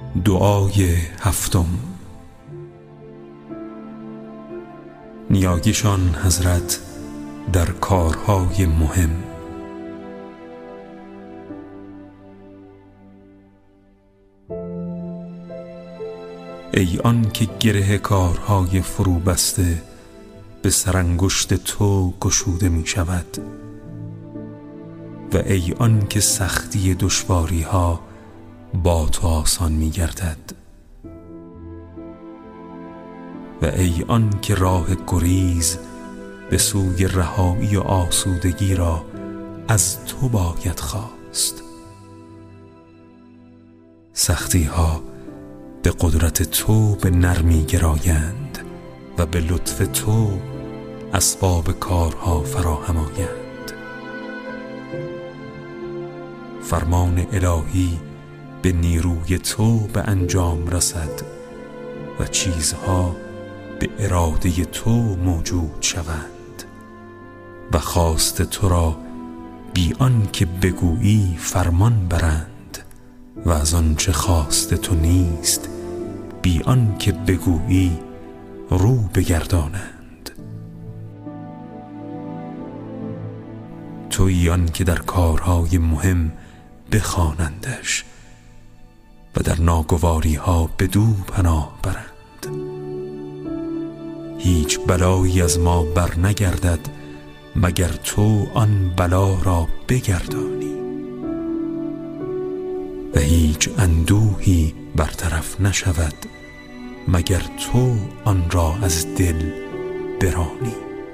دعای هفتم. نیایشان حضرت در کارهای مهم. ای آن که گره کارهای فرو بسته به سرانگشت تو گشوده می شود، و ای آن که سختی دشواری ها با تو آسان می گردد، و ای آن که راه گریز به سوی رهایی و آسودگی را از تو باید خواست. سختی ها به قدرت تو به نرمی گرایند و به لطف تو اسباب کارها فراهم آیند. فرمان الهی به نیروی تو به انجام رسد و چیزها به اراده تو موجود شوند و خواست تو را بی آن که بگویی فرمان برند، و از آنچه خواست تو نیست بی آن که بگویی رو بگردانند. تویی آن که در کارهای مهم بخوانندش و در ناگواری ها بدو پناه برند. هیچ بلایی از ما بر نگردد مگر تو آن بلا را بگردانی، و هیچ اندوهی برطرف نشود مگر تو آن را از دل برانی.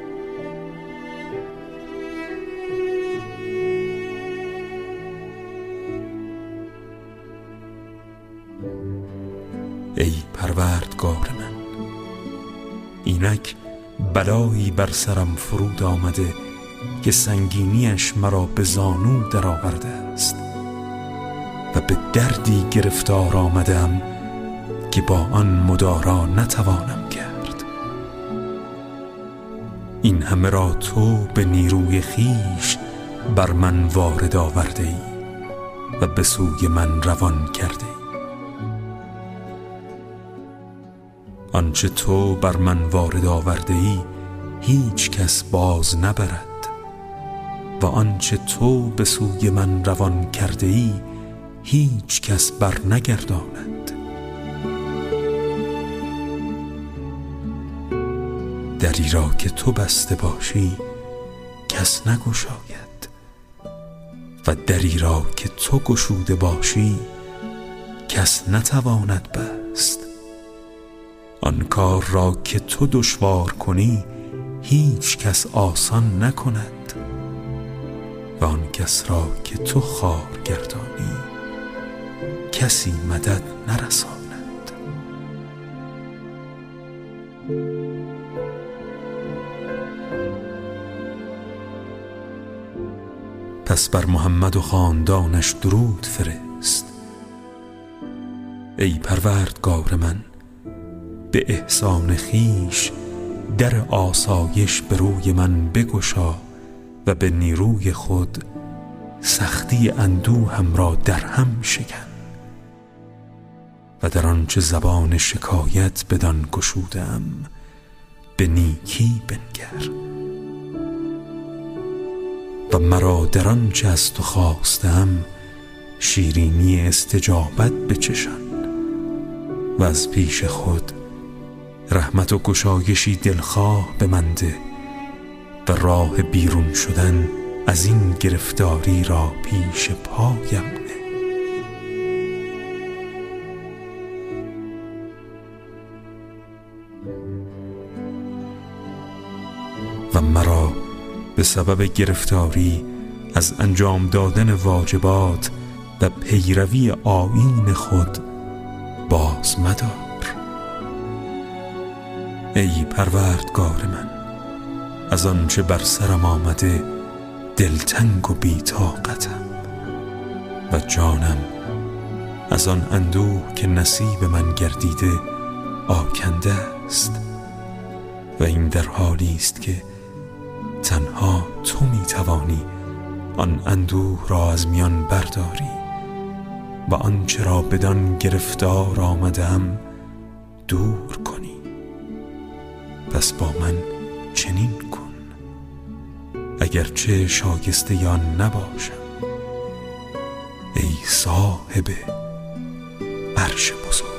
ای پروردگار من، اینک بلایی بر سرم فرود آمده که سنگینیش مرا به زانو در آورده است و به دردی گرفتار آمدم که با آن مدارا نتوانم کرد. این همه را تو به نیروی خیش بر من وارد آورده ای و به سوی من روان کرده ای. آنچه تو بر من وارد آورده ای هیچ کس باز نبرد، و آنچه تو به سوی من روان کرده ای هیچ کس بر نگرداند. دری را که تو بسته باشی کس نگشاید، و دری را که تو گشوده باشی کس نتواند بست. آن کار را که تو دشوار کنی هیچ کس آسان نکند، و آن کس را که تو خوار گردانی کسی مدد نرساند. پس بر محمد و خاندانش درود فرست. ای پروردگار من، به احسان خیش در آسایش به روی من بگشا و به نیروی خود سختی اندوهم را در هم شکن، و در آنچه زبان شکایت بدان گشودم به نیکی بنگر، و مرا در آنچه از تو خواستم شیرینی استجابت بچشان، و از پیش خود رحمت و گشایشی دلخواه به من ده، و راه بیرون شدن از این گرفتاری را پیش پایم نه. و مرا به سبب گرفتاری از انجام دادن واجبات و پیروی آیین خود باز مدار. ای پروردگار من، از آنچه بر سرم آمده دلتنگ و بی‌طاقتم، و جانم از آن اندوه که نصیب من گردیده آکنده است، و این در حالی است که تنها تو می توانی آن اندوه را از میان برداری و آنچه را بدان گرفتار آمدم دور کنی. پس با من چنین کن اگرچه شایسته آن نباشم ای صاحب عرش بزرگ.